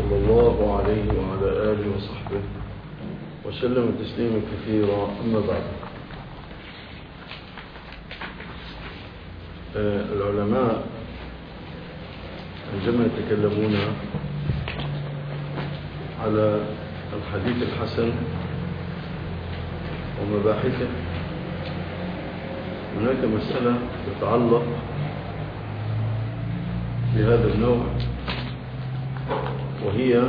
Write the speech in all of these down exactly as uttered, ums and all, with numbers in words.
صلى الله عليه وعلى آله وصحبه وسلم تسليما كثيرا. أما بعد، العلماء عندما يتكلمون على الحديث الحسن ومباحثه، هناك مسألة تتعلق بهذا النوع، وهي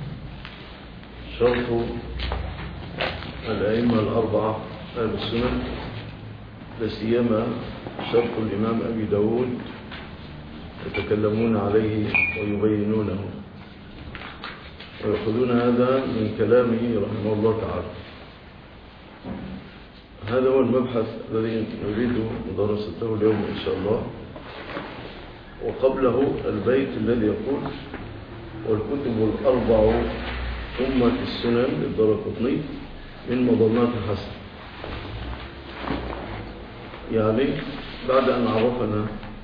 شرط الأئمة الأربعة أهل السنن، لا سيما شرط الإمام أبي داود، يتكلمون عليه ويبينونه ويأخذون هذا من كلامه رحمه الله تعالى. هذا هو المبحث الذي نريد مدرسته اليوم إن شاء الله. وقبله البيت الذي يقول: والكتب الأربع أمة السنن للدارقطني من مظنات الحسن. يعني بعد أن عرفنا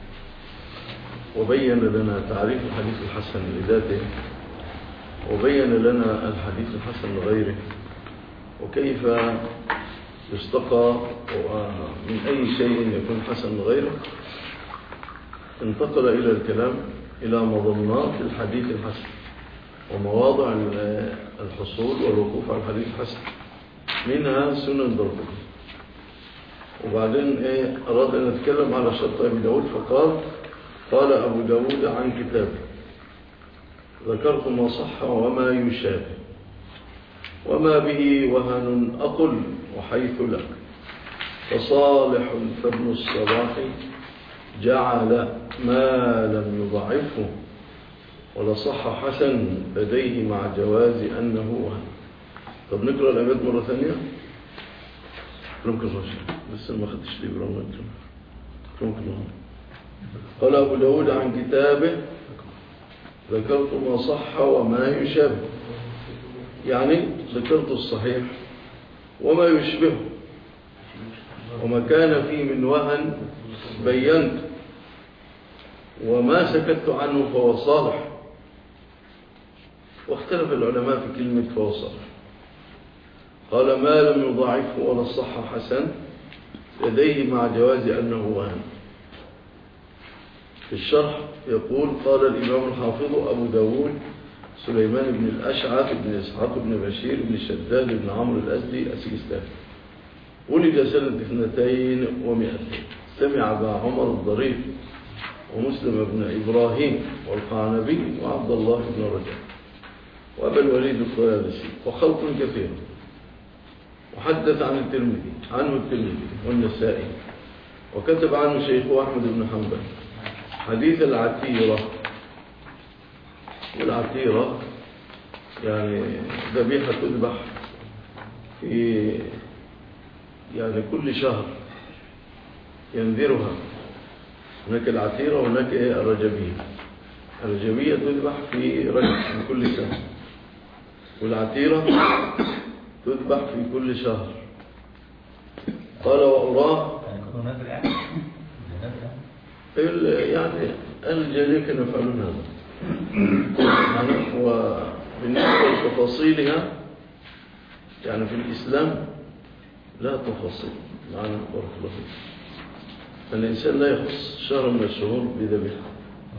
وبين لنا تعريف الحديث الحسن لذاته، وبين لنا الحديث الحسن لغيره، وكيف يستقى من أي شيء يكون حسن لغيره، انتقل إلى الكلام إلى مظنات الحديث الحسن ومواضع الحصول والوقوف على الحديث الحسن، منها سنن الدارقطني. وبعدين إيه أراد أن نتكلم على شرط أبي داود، فقال: قال أبو داود عن كتابه: ذكرت ما صح وما يشابه، وما به وهن أقل وحيث لك، فصالح فابن الصلاح جعل ما لم يضعفه، ولصح حسن لديه مع جواز أنه وهن. طب نقرأ الأبيات مرة ثانية. ممكن رشا لسه ما خدتش لي برامج. ممكن. قال أبو داود عن كتابه: ذكرت ما صح وما يشابه، يعني ذكرت الصحيح وما يشبهه، وما كان فيه من وهن بينت، وما سكت عنه فهو صالح. واختلف العلماء في كلمة فهو صالح. قال: ما لم يضاعفه ولا صح حسن لديه مع جواز أنه وهن. في الشرح يقول: قال الإمام الحافظ أبو داود سليمان بن الأشعث بن إسحاق بن بشير بن شداد بن عمرو الأزدي السجستاني، ولد سنة اثنتين ومئتين، سمع أبا عمر الضرير ومسلم بن إبراهيم والقعنبي وعبد الله بن رجب وأبا الوليد الطيالسي وخلق كثير. وحدث عن الترمذي عنه الترمذي والنسائي، وكتب عنه شيخه أحمد بن حنبل حديث العتيرة. والعتيرة يعني ذبيحة تذبح في يعني كل شهر ينذرها. هناك العتيرة وهناك الرجبية. الرجبية تذبح في رجب من كل سنة، والعتيرة تذبح في كل شهر. قال: وأراه يعني الجالية كانوا يفعلون هذا. وبالنسبة لتفاصيلها يعني في الإسلام لا تفاصيل، معنى بارك الله فيك. الإنسان لا يخص شهر من الشهور بذبيحة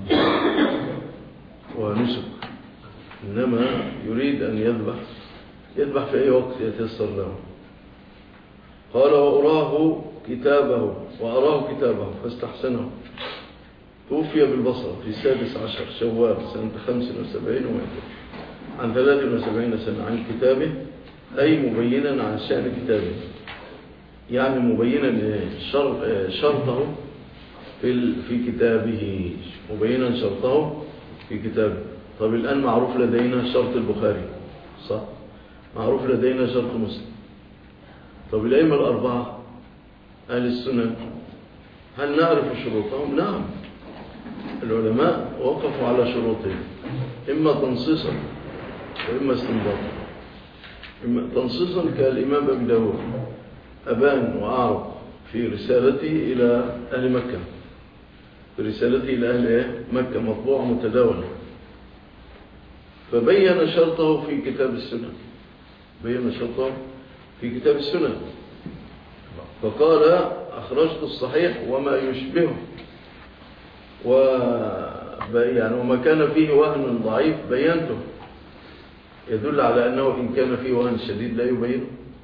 ونسك، إنما يريد أن يذبح يذبح في أي وقت يتيسر له. قال: وأراه كتابه وأراه كتابه فاستحسنه. توفي بالبصرة في السادس عشر شوال سنة خمس وسبعين ومائتين، عن ثلاث وسبعين سنة، عن كتابه أي مبينا عن شأن كتابه، يعني مبينا شرطه في في كتابه، مبينا شرطه في كتابه. طب الآن معروف لدينا شرط البخاري، صح؟ معروف لدينا شرط مسلم. طب الأئمة الأربعة أهل السنن هل نعرف شروطهم؟ نعم، العلماء وقفوا على شروطهم، إما تنصيصا وإما استنباطا. إما تنصيصا كالإمام أبي داود أبان وأعرض في رسالته إلى أهل مكة، في رسالته إلى أهل مكة مطبوعة متداولة، فبين شرطه في كتاب السنن، بين شرطه في كتاب السنن، فقال أخرجت الصحيح وما يشبهه، و يعني وما كان فيه وهن ضعيف بينته، يدل على أنه إن كان فيه وهن شديد لا يبينه.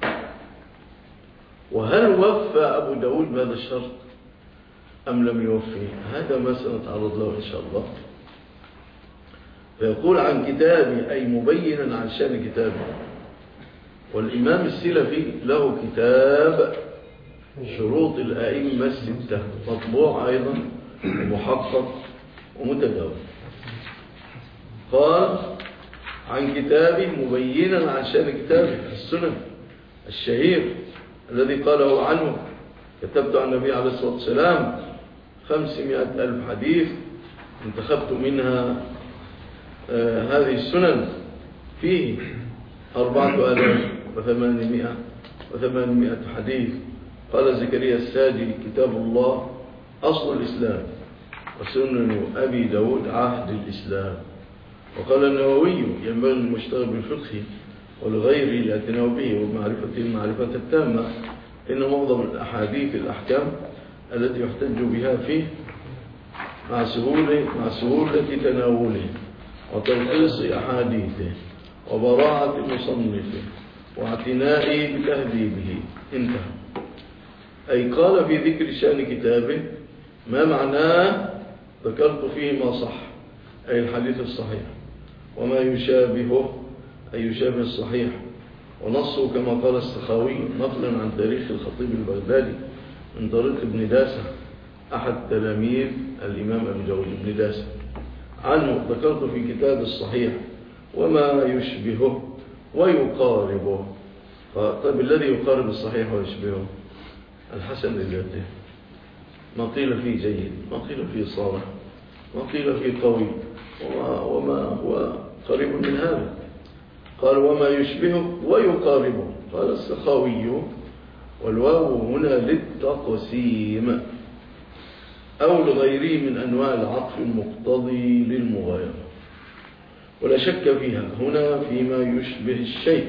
وهل وفى أبو داود بهذا الشرط أم لم يوفيه؟ هذا ما سنتعرض له إن شاء الله. فيقول عن كتابه أي مبينا عن شأن كتابه. والإمام السلفي له كتاب شروط الأئمة الستة مطبوع أيضا ومحقق ومتداول. قال عن كتابه مبينا عن شأن كتابه السنن الشهير الذي قاله عنه: كتبت عن النبي عليه الصلاة والسلام خمسمائة ألف حديث، انتخبت منها آه هذه السنن فيه أربعة آلاف وثمانمائة وثمانمائة حديث. قال زكريا الساجي: كتاب الله أصل الإسلام، وسنن أبي داود عهد الإسلام. وقال النووي: ينبغي المشتغل بالفقه والغير الاعتناء به ومعرفته المعرفة التامة، إن معظم الأحاديث الأحكام التي يحتج بها فيه مع سهولة, مع سهولة تناوله وتلخيص أحاديثه وبراعة مصنفه واعتنائه بتهذيبه. انتهى. أي قال في ذكر شأن كتابه ما معناه ذكرت فيه ما صح، أي الحديث الصحيح، وما يشابهه أي يشابه الصحيح، ونصه كما قال السخاوي نقلا عن تاريخ الخطيب البغدادي من طريق ابن داسة أحد تلاميذ الإمام أبي داود ابن داسة عنه: ذكرت في كتاب الصحيح وما يشبهه ويقاربه. طيب الذي يقارب الصحيح ويشبهه الحسن لذاته، ما قيل فيه جيد، ما قيل فيه صالح، ما قيل فيه قوي، وما, وما هو قريب من هذا. قال وما يشبهه ويقاربه. قال السخاوي: والواو هنا للتقسيم أو لغيره من أنواع العطف المقتضي للمغايرة، ولا شك فيها هنا فيما يشبه الشيء،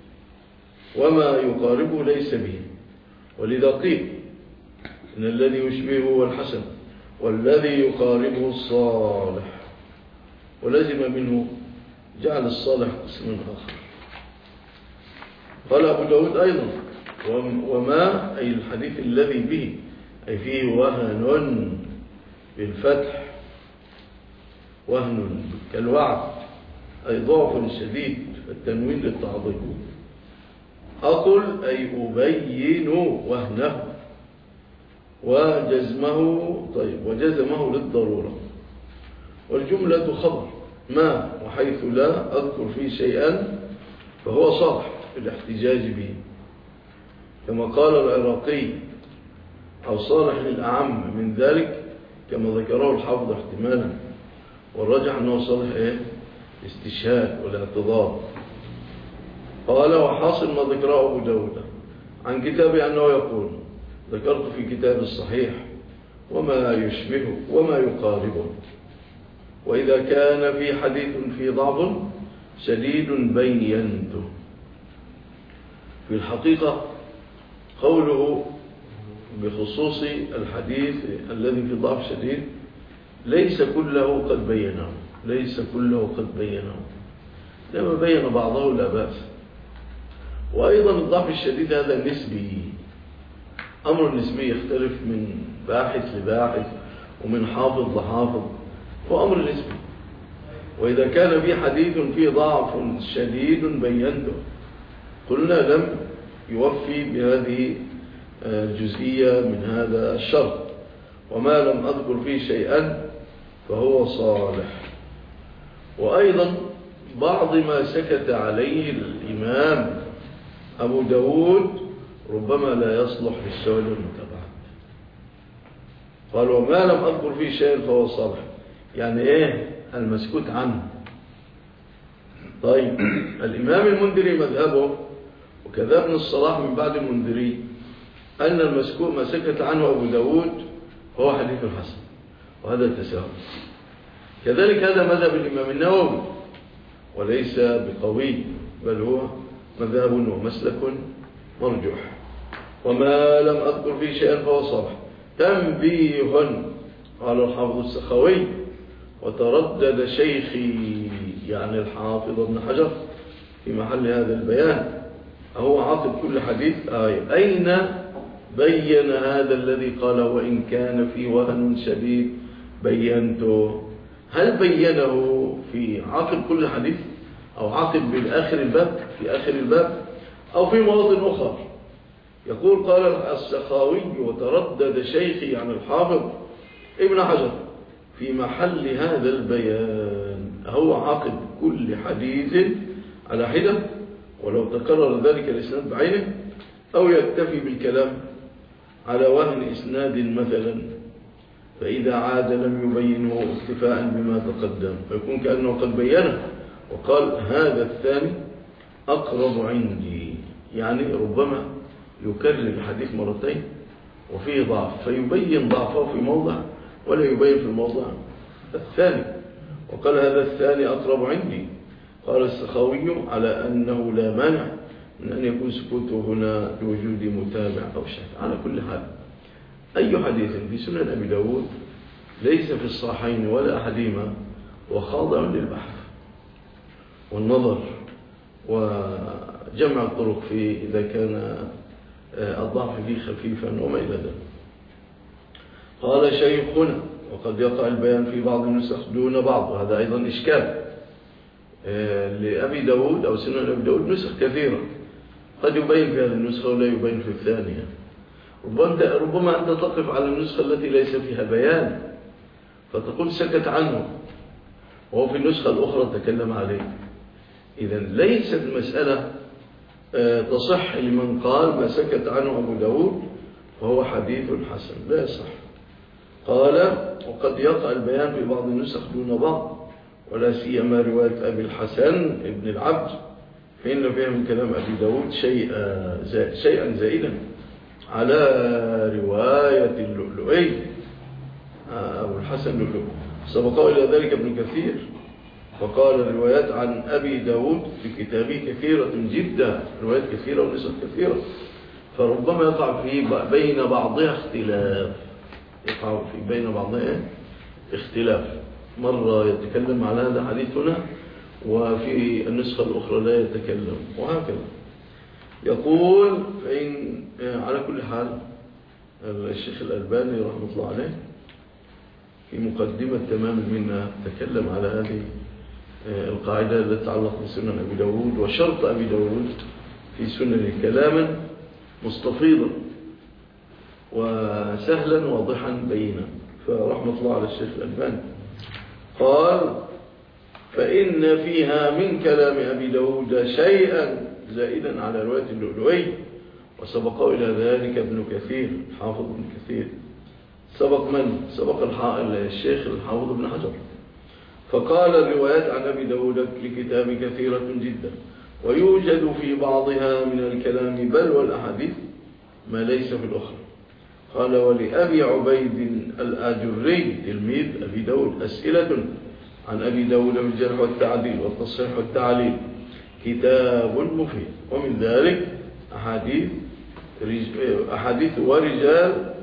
وما يقاربه ليس به. ولذا قيل إن الذي يشبهه هو الحسن والذي يقاربه الصالح، ولزم منه جعل الصالح قسما آخر. قال أبو داود أيضا: وما أي الحديث الذي به أي فيه وهن بالفتح، وهن كالوعد أي ضعف شديد، التنوين للتعظيم. أقل أي أبين وهنه وجزمه، طيب وجزمه للضرورة. والجملة خبر ما، وحيث لا أذكر فيه شيئا فهو صالح بالاحتجاج به، كما قال العراقي: أو صالح للأعم من ذلك، كما ذكره الحافظ احتمالا، والرجح أنه صالح إيه؟ استشهاد والاعتضاد. قال وحاصل ما ذكره أبو داود عن كتابه أنه يقول: ذكرت في كتاب الصحيح وما يشبهه وما يقاربه. وإذا كان في حديث في ضعف شديد بينته. في الحقيقة قوله بخصوص الحديث الذي في ضعف شديد ليس كله قد بينه، ليس كله قد بينه، لما بين بعضه لا بأس. وأيضا الضعف الشديد هذا نسبي، أمر نسبي يختلف من باحث لباحث ومن حافظ لحافظ، هو أمر نسبي. وإذا كان في حديث فيه ضعف شديد بينته قلنا لم يوفي بهذه الجزئية من هذا الشرط، وما لم أذكر فيه شيئا فهو صالح. وأيضا بعض ما سكت عليه الإمام أبو داود ربما لا يصلح للسؤال والمتابعة. قال وما لم أذكر فيه شيئا فهو صالح، يعني إيه المسكوت عنه. طيب الإمام المنذري مذهبه وكذا ابن الصلاح من بعد المنذري أن المسكوت ما سكت عنه أبو داود هو حديث حسن، وهذا التساهل. كذلك هذا مذهب الإمام النووي، وليس بقوي، بل هو مذهب ومسلك مرجوح. وما لم أذكر فيه شيئا فهو صالح. تنبيه، قال الحافظ السخاوي: وتردد شيخي يعني الحافظ ابن حجر في محل هذا البيان، هو عاقب كل حديث آية، أين بين هذا الذي قال وإن كان في وهن شديد بينته؟ هل بينه في عاقب كل حديث، أو عاقب بالآخر الباب في آخر الباب، أو في مواطن أخرى؟ يقول: قال السخاوي: وتردد شيخي عن الحافظ ابن حجر في محل هذا البيان، هو عاقب كل حديث على حدة ولو تكرر ذلك الإسناد بعينه، أو يكتفي بالكلام على وهن إسناد مثلا، فإذا عاد لم يبينه اكتفاء بما تقدم، فيكون كأنه قد بينه وقال: هذا الثاني أقرب عندي، يعني ربما يكرر الحديث مرتين وفيه ضعف، فيبين ضعفه في موضع ولا يبين في الموضع الثاني، وقال: هذا الثاني أقرب عندي. قال السخاوي: على أنه لا مانع من أن يكون سكوته هنا لوجود متابع أو شاهد. على كل حال، أي حديث في سنن أبي داود ليس في الصحيحين ولا أحدهما وخاضع للبحث والنظر وجمع الطرق فيه إذا كان الضعف فيه خفيفا وما إلى ذلك. قال شيخنا: وقد يقع البيان في بعض النسخ دون بعض، وهذا أيضا إشكال لأبي داود أو سنن أبي داود. نسخ كثيرة قد يبين في هذه النسخة ولا يبين في الثانية. ربما أنت تقف على النسخة التي ليس فيها بيان فتقول سكت عنه، وهو في النسخة الأخرى تكلم عليه. إذن ليست المسألة تصح لمن قال ما سكت عنه أبو داود فهو حديث حسن، لا يصح. قال: وقد يقع البيان في بعض النسخ دون بعض، ولا سيما رواية أبي الحسن ابن العبد، فإن فيها من كلام أبي داود شيئا شيئا زائدا على رواية اللؤلؤي أبو الحسن اللؤلؤي. سبقه إلى ذلك ابن كثير، فقال: الروايات عن أبي داود في كتابه كثيرة جدا، روايات كثيرة ونسخ كثيرة، فربما يقع في بين بعضها اختلاف، يقع في بين بعضها اختلاف، مرة يتكلم على هذا حديثنا وفي النسخة الأخرى لا يتكلم، وهكذا. يقول: فإن على كل حال الشيخ الألباني رحمه الله عليه في مقدمة تمام المنة تكلم على هذه القاعدة التي تتعلق بسنن أبي داود وشرط أبي داود في سنن كلاما مستفيضا وسهلا واضحا بينا، فرحمة الله على الشيخ الألباني. قال: فإن فيها من كلام أبي داود شيئا زائدا على رواية اللؤلؤي، وسبقه إلى ذلك ابن كثير، حافظ ابن كثير. سبق من؟ سبق الشيخ الحافظ ابن حجر. فقال: الروايات عن أبي داود لكتاب كثيرة جدا، ويوجد في بعضها من الكلام بل والأحاديث ما ليس في الأخرى. قال: ولأبي عبيد الآجري تلميذ أبي داود أسئلة عن أبي داود بالجرح والتعديل والتصحيح والتعليل، كتاب مفيد، ومن ذلك أحاديث, أحاديث ورجال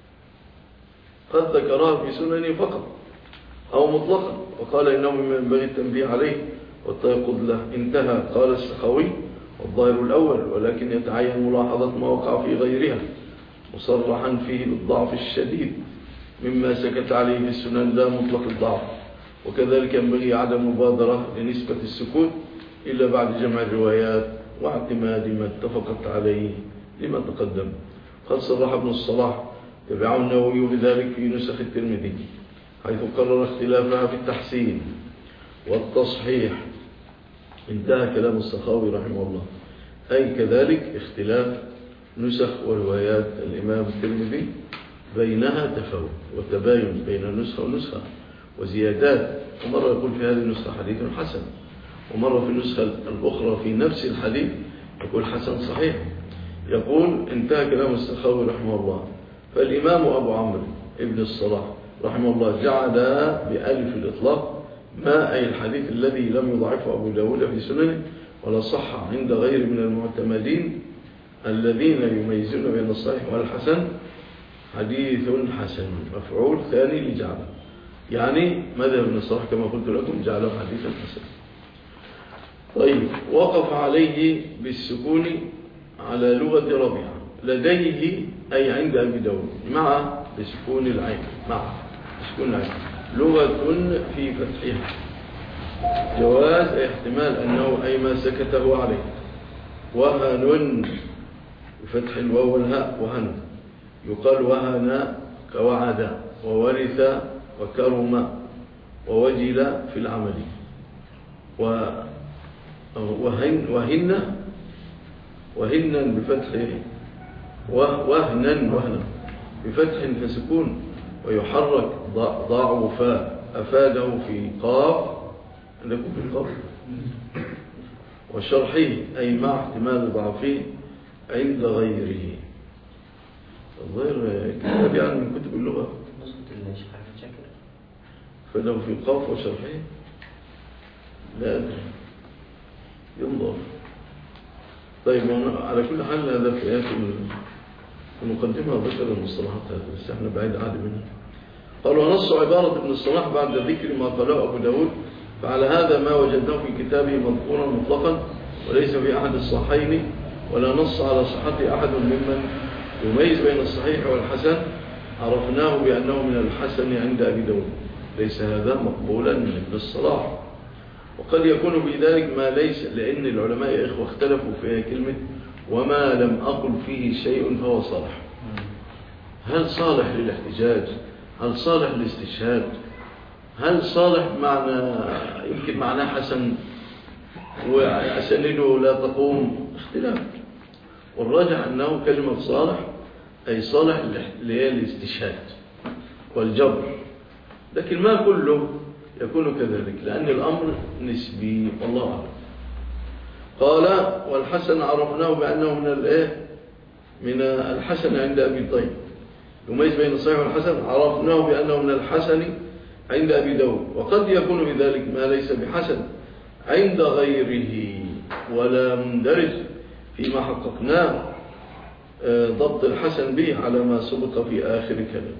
قد ذكرها في سننه فقط أو مطلقا، وقال: إنه مما ينبغي التنبيه عليه والتيقظ له. انتهى. قال السخاوي: والظاهر الأول، ولكن يتعين ملاحظة ما وقع في غيرها مصرحا فيه بالضعف الشديد مما سكت عليه في السنن لا مطلق الضعف، وكذلك ينبغي عدم مبادرة لنسبة السكوت إلا بعد جمع الروايات واعتماد ما اتفقت عليه لما تقدم. قد صرح ابن الصلاح تبعه النووي بذلك في نسخ الترمذي، حيث قرر اختلافها في التحسين والتصحيح. انتهى كلام السخاوي رحمه الله. أي كذلك اختلاف نسخ وروايات الإمام الترمذي بينها تفاوت وتباين بين النسخة والنسخة وزيادات، ومرة يقول في هذه النسخة حديث حسن، ومرة في النسخة الأخرى في نفس الحديث يقول حسن صحيح. يقول: انتهى كلام السخاوي رحمه الله. فالإمام أبو عمرو ابن الصلاح رحمه الله جعل بألف الإطلاق ما أي الحديث الذي لم يضعفه أبو داود في سننه ولا صح عند غير من المعتمدين الذين يميزون بين الصحيح والحسن حديث حسن مفعول ثاني لجعله، يعني مذهب ابن الصلاح كما قلت لكم جعله حديثا حسنا. طيب وقف عليه بالسكون على لغة ربيعة لديه أي عند أبي داود مع بسكون العين مع بسكون العين لغة في فتحها جواز أي احتمال أنه أي ما سكته عليه وهن بفتح الواو والهاء وهن يقال وهن كوعد وورث وكرم ووجل في العمل وهن وهن وهنا بفتح وهنا وهنا بفتح فسكون ويحرك ضعف أفاده في قاف لكم في القاف وشرحه أي مع احتمال ضعفه عند غيره. الظاهر كتاب يعني من كتب اللغة فله في القاف وشرحه لا أدري ينظر. طيب على كل حال هذا في آيات المقدمة ذكر المصطلحات هذه بس احنا بعيد عادي منها. قال ونص عبارة ابن الصلاح بعد ذكر ما قاله أبو داود فعلى هذا ما وجدناه في كتابه مذكورا مطلقا وليس في أحد الصحيحين ولا نص على صحة أحد ممن يميز بين الصحيح والحسن عرفناه بأنه من الحسن عند أبي داود ليس هذا مقبولا من ابن الصلاح. وقد يكون بذلك ما ليس لأن العلماء يا إخوة اختلفوا في كلمة وما لم أقل فيه شيء فهو صالح. هل صالح للاحتجاج؟ هل صالح للاستشهاد؟ هل صالح معنى يمكن معناه حسن وأسنده لا تقوم اختلاف. والراجح أنه كلمة صالح أي صالح للاستشهاد والجبر لكن ما كله يكون كذلك لأن الأمر نسبي والله أعلم. قال والحسن عرفناه بأنه من الايه من الحسن عند أبي طيب يميز بين الصحيح والحسن عرفناه بأنه من الحسن عند أبي داود وقد يكون بذلك ما ليس بحسن عند غيره ولا مندرج فيما حققناه ضبط الحسن به على ما سبق في آخر كلام.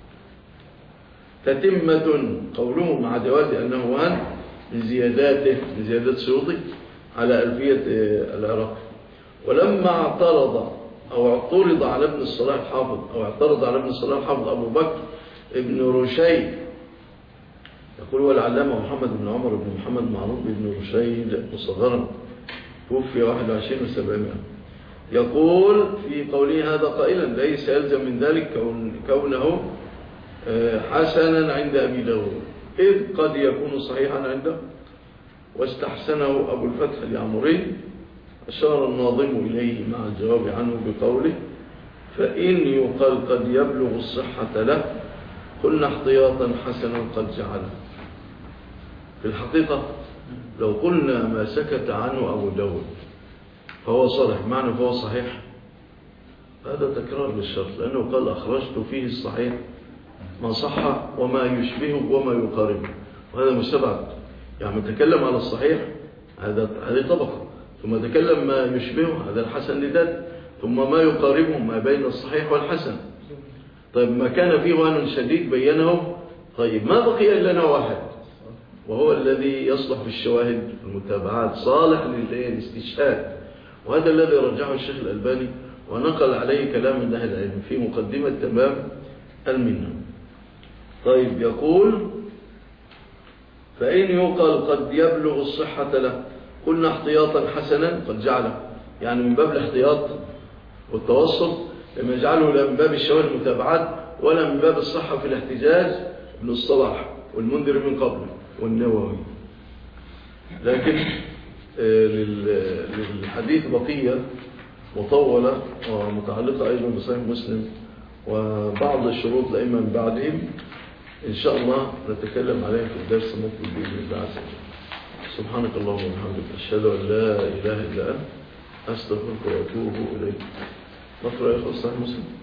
تتمة قوله مع جواز أنه وهن من زياداته من زيادات سيوطي على ألفية العراق. ولما اعترض أو اعترض على ابن الصلاح الحافظ أو اعترض على ابن الصلاح الحافظ أبو بكر ابن رشيد يقول والعلامة محمد بن عمر بن محمد معروف بن رشيد مصغرا توفي واحد وعشرين وسبعمائة يقول في قوله هذا قائلا ليس يلزم من ذلك كون كونه حسنا عند أبي داود إذ قد يكون صحيحا عنده واستحسنه أبو الفتح اليعمري أشار الناظم إليه مع الجواب عنه بقوله فإن يقال قد يبلغ الصحة له قلنا احتياطا حسنا قد جعله. في الحقيقة لو قلنا ما سكت عنه أبو داود فهو صالح معنى فهو صحيح هذا تكرار للشرط لأنه قال أخرجت فيه الصحيح ما صح وما يشبهه وما يقاربه وهذا مستبعد يعني تكلم على الصحيح هذا هذه طبقة ثم تكلم ما يشبهه هذا الحسن لذات ثم ما يقاربه ما بين الصحيح والحسن. طيب ما كان فيه وهن شديد بينه طيب ما بقي إلا نوع واحد وهو الذي يصلح في الشواهد المتابعات صالح للاستشهاد وهذا الذي رجحه الشيخ الألباني ونقل عليه كلام من أهل العلم في مقدمة تمام المنة. طيب يقول فإن يقال قد يبلغ الصحة له قلنا احتياطا حسنا قد جعله يعني من باب الاحتياط والتوسط لما يجعله لا من باب الشواهد المتابعات ولا من باب الصحة في الاحتجاج ابن الصلاح والمنذر من قبله والنووي. لكن للحديث بقية مطولة ومتعلقة أيضا بصحيح مسلم وبعض الشروط الأئمة من بعدهم إن شاء الله نتكلم عليها في الدرس المقبل بإذن الله عز وجل. سبحانك اللهم وبحمدك أشهد أن لا إله إلا أنت أستغفرك وأتوب إليك. نقرأ يا أخوة صحيح مسلم.